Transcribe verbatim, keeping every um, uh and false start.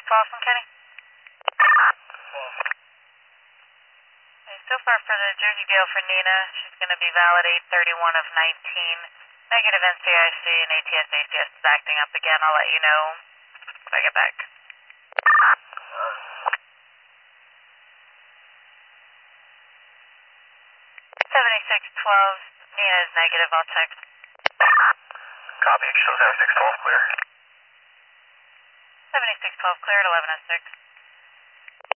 twelve from Kenny. Okay, so far for the Jersey Gale for Nina, she's going to be valid eight thirty-one of nineteen. Negative N C I C and A T S A C S is acting up again. I'll let you know when I get back. seventy-six twelve, Nina is negative, I'll check. Copy, show seventy-six twelve clear. seventy-six twelve clear at eleven oh six.